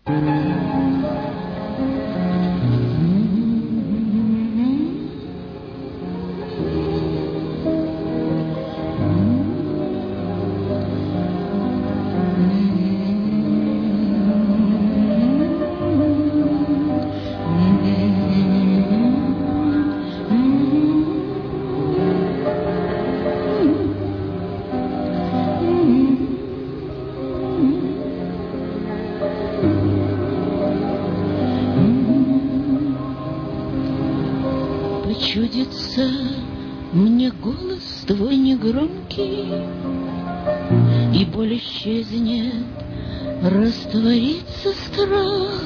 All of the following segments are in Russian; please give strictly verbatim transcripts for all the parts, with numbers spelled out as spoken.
Чудится мне голос твой негромкий, и боль исчезнет, растворится страх,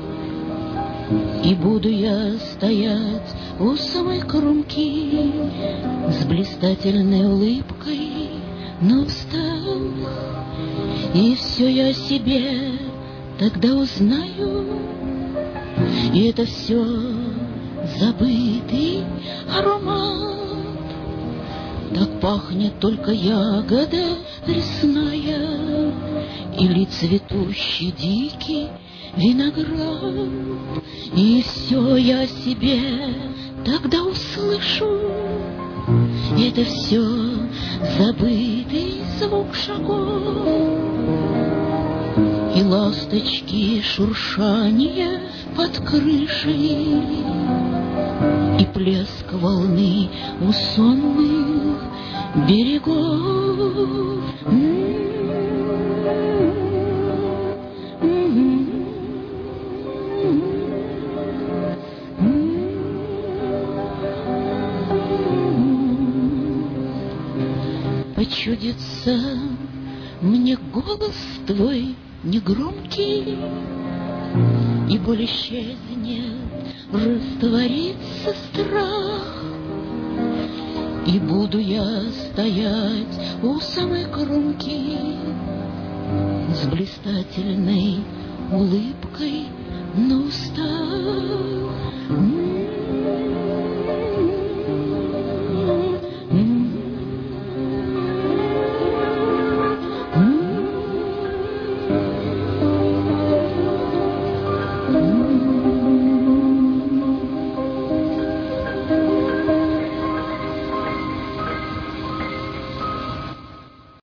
и буду я стоять у самой кромки с блистательной улыбкой на устах, и все я о себе тогда узнаю, и это все забытый аромат. Так пахнет только ягода лесная или цветущий дикий виноград. И все я о себе тогда услышу, и это все забытый звук шагов и ласточки шуршания под крышей, и плеск волны у сонных берегов. Почудится мне голос твой негромкий, и боль исчезнет, растворится страх, и буду я стоять у самой кромки с блистательной улыбкой на устах.